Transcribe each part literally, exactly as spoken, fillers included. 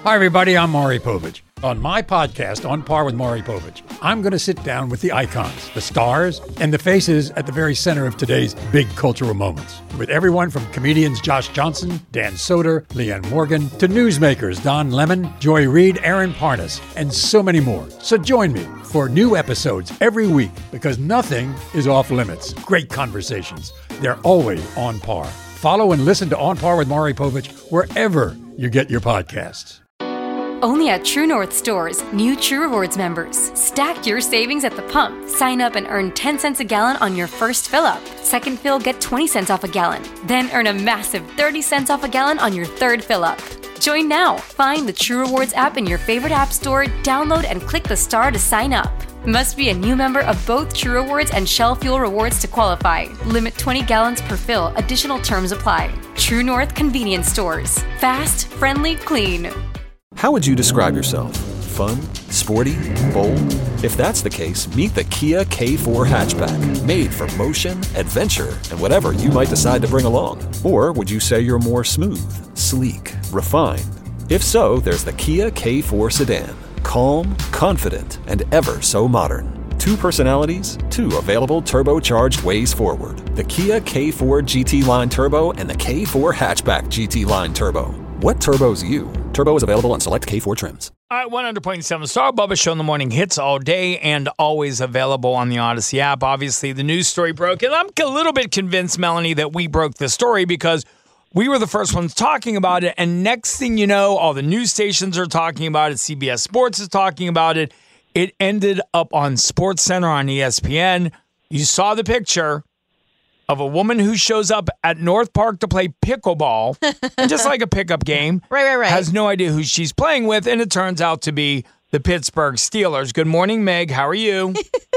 Hi, everybody. I'm Maury Povich. On my podcast, On Par with Maury Povich, I'm going to sit down with the icons, the stars, and the faces at the very center of today's big cultural moments. With everyone from comedians Josh Johnson, Dan Soder, Leanne Morgan, to newsmakers Don Lemon, Joy Reid, Aaron Parnas, and so many more. So join me for new episodes every week because nothing is off limits. Great conversations. They're always on par. Follow and listen to On Par with Maury Povich wherever you get your podcasts. Only at True North stores, new True Rewards members. Stack your savings at the pump. Sign up and earn ten cents a gallon on your first fill-up. Second fill, get twenty cents off a gallon. Then earn a massive thirty cents off a gallon on your third fill-up. Join now. Find the True Rewards app in your favorite app store, download and click the star to sign up. Must be a new member of both True Rewards and Shell Fuel Rewards to qualify. Limit twenty gallons per fill. Additional terms apply. True North Convenience Stores. Fast, friendly, clean. How would you describe yourself? Fun? Sporty? Bold? If that's the case, meet the Kia K four hatchback. Made for motion, adventure, and whatever you might decide to bring along. Or would you say you're more smooth, sleek, refined? If so, there's the Kia K four sedan. Calm, confident, and ever so modern. Two personalities, two available turbocharged ways forward. The Kia K four G T Line Turbo and the K four Hatchback G T Line Turbo. What turbo's you? Turbo is available on select K four trims. All right, one hundred point seven Star Bubba Show in the morning hits all day and always available on the Odyssey app. Obviously, the news story broke, and I'm a little bit convinced, Melanie, that we broke the story because we were the first ones talking about it, and next thing you know, all the news stations are talking about it. C B S Sports is talking about it. It ended up on SportsCenter on E S P N. You saw the picture of a woman who shows up at North Park to play pickleball, just like a pickup game. Right, right, right. Has no idea who she's playing with, and it turns out to be the Pittsburgh Steelers. Good morning, Meg. How are you?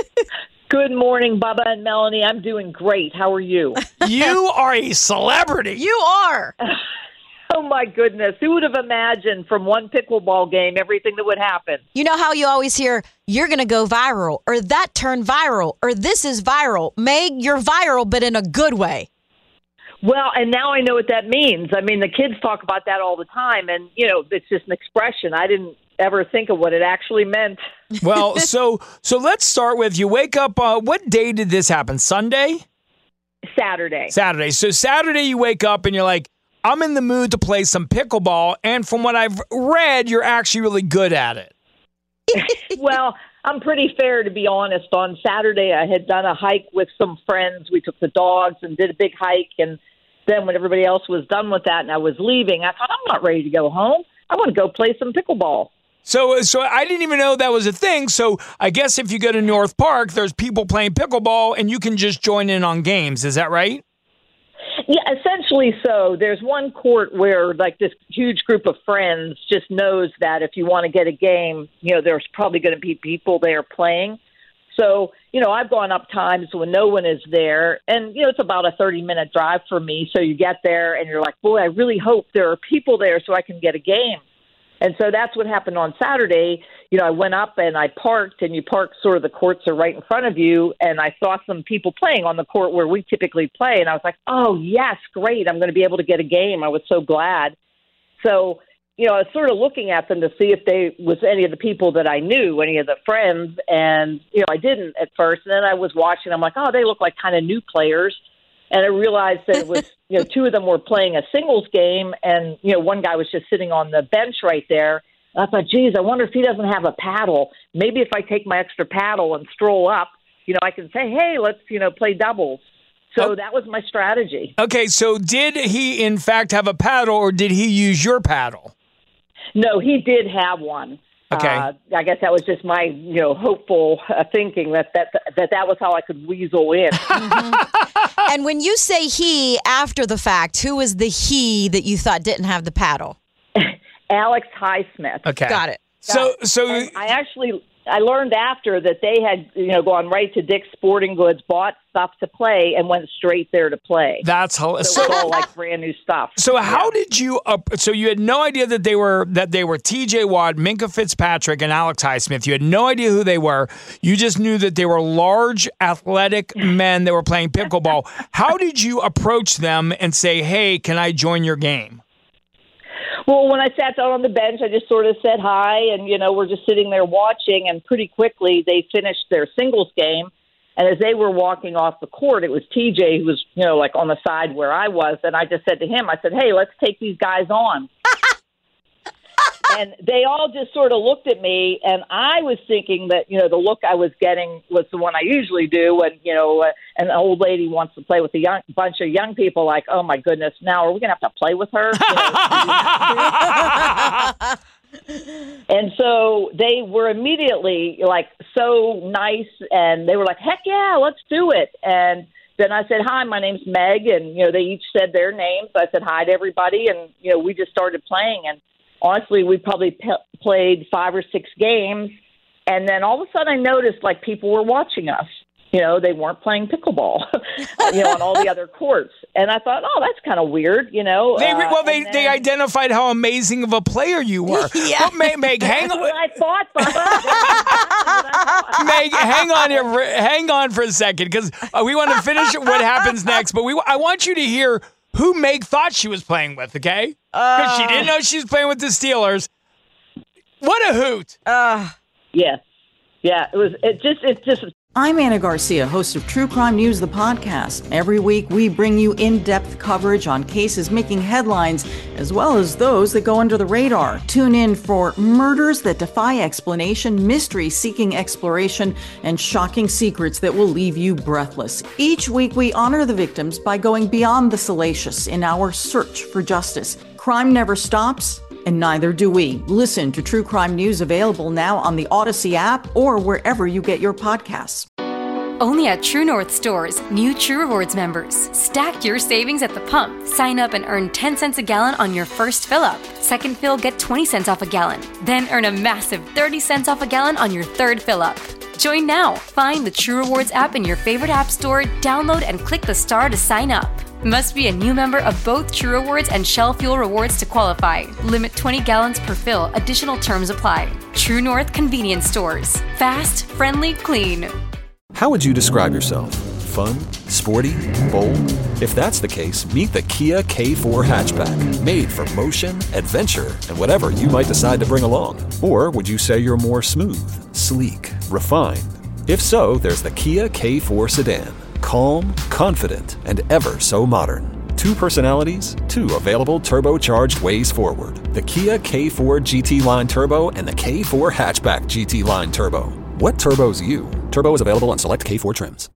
Good morning, Bubba and Melanie. I'm doing great. How are you? You are a celebrity. You are. Oh, my goodness. Who would have imagined from one pickleball game everything that would happen? You know how you always hear, you're going to go viral, or that turned viral, or this is viral. Meg, you're viral, but in a good way. Well, and now I know what that means. I mean, the kids talk about that all the time, and, you know, it's just an expression. I didn't ever think of what it actually meant. Well, so so let's start with you wake up. Uh, what day did this happen? Sunday? Saturday. Saturday. So Saturday you wake up and you're like, I'm in the mood to play some pickleball, and from what I've read, you're actually really good at it. Well, I'm pretty fair, to be honest. On Saturday, I had done a hike with some friends. We took the dogs and did a big hike, and then when everybody else was done with that and I was leaving, I thought, I'm not ready to go home. I want to go play some pickleball. So so I didn't even know that was a thing. So I guess if you go to North Park, there's people playing pickleball, and you can just join in on games. Is that right? Yeah, essentially so. There's one court where, like, this huge group of friends just knows that if you want to get a game, you know, there's probably going to be people there playing. So, you know, I've gone up times when no one is there, and, you know, it's about a thirty-minute drive for me. So you get there, and you're like, boy, I really hope there are people there so I can get a game. And so that's what happened on Saturday. You know, I went up and I parked, and you park sort of the courts are right in front of you, and I saw some people playing on the court where we typically play, and I was like, oh, yes, great, I'm going to be able to get a game. I was so glad. So, you know, I was sort of looking at them to see if they was any of the people that I knew, any of the friends, and, you know, I didn't at first, and then I was watching, I'm like, oh, they look like kind of new players. And I realized that it was, you know, two of them were playing a singles game, and, you know, one guy was just sitting on the bench right there. And I thought, geez, I wonder if he doesn't have a paddle. Maybe if I take my extra paddle and stroll up, you know, I can say, hey, let's, you know, play doubles. So oh. that was my strategy. Okay, so did he, in fact, have a paddle, or did he use your paddle? No, he did have one. Okay. Uh, I guess that was just my, you know, hopeful uh, thinking that that, that that was how I could weasel in. Mm-hmm. And when you say he after the fact, who was the he that you thought didn't have the paddle? Alex Highsmith. Okay. Got it. So, so and I actually, I learned after that they had, you know, gone right to Dick's Sporting Goods, bought stuff to play, and went straight there to play. That's hilarious. So it was all like brand new stuff. So how yeah. did you? Uh, so you had no idea that they were that they were T J Watt, Minkah Fitzpatrick, and Alex Highsmith. You had no idea who they were. You just knew that they were large, athletic men that were playing pickleball. How did you approach them and say, "Hey, can I join your game?" Well, when I sat down on the bench, I just sort of said hi, and, you know, we're just sitting there watching, and pretty quickly they finished their singles game. And as they were walking off the court, it was T J who was, you know, like on the side where I was, and I just said to him, I said, hey, let's take these guys on. And they all just sort of looked at me, and I was thinking that, you know, the look I was getting was the one I usually do when, you know, uh, an old lady wants to play with a young bunch of young people, like, oh, my goodness, now are we going to have to play with her? You know, and so they were immediately, like, so nice, and they were like, heck yeah, let's do it. And then I said, hi, my name's Meg, and, you know, they each said their names. I said hi to everybody, and, you know, we just started playing, and honestly, we probably p- played five or six games, and then all of a sudden I noticed, like, people were watching us. You know, they weren't playing pickleball, you know, on all the other courts. And I thought, oh, that's kind of weird, you know. They, well, uh, they, then, they identified how amazing of a player you were. Yeah. Well, Meg, Meg, hang on. That's what I thought. But Meg, hang on here, for, hang on for a second, because uh, we want to finish what happens next. But we, I want you to hear who Meg thought she was playing with, okay? Because uh, she didn't know she was playing with the Steelers. What a hoot! Uh, yeah, yeah. It was. It just. It just. I'm Anna Garcia, host of True Crime News, the podcast. Every week, we bring you in-depth coverage on cases making headlines, as well as those that go under the radar. Tune in for murders that defy explanation, mysteries seeking exploration, and shocking secrets that will leave you breathless. Each week, we honor the victims by going beyond the salacious in our search for justice. Crime never stops, and neither do we. Listen to True Crime News, available now on the Odyssey app or wherever you get your podcasts. Only at True North stores, new True Rewards members. Stack your savings at the pump. Sign up and earn ten cents a gallon on your first fill-up. Second fill, get twenty cents off a gallon. Then earn a massive thirty cents off a gallon on your third fill-up. Join now. Find the True Rewards app in your favorite app store, download and click the star to sign up. Must be a new member of both True Rewards and Shell Fuel Rewards to qualify. Limit twenty gallons per fill. Additional terms apply. True North Convenience Stores. Fast, friendly, clean. How would you describe yourself? Fun? Sporty? Bold? If that's the case, meet the Kia K four hatchback. Made for motion, adventure, and whatever you might decide to bring along. Or would you say you're more smooth, sleek, refined? If so, there's the Kia K four sedan. Calm, confident, and ever so modern. Two personalities, two available turbocharged ways forward. The Kia K four G T Line Turbo and the K four Hatchback G T Line Turbo. What turbo's you? Turbo is available on select K four trims.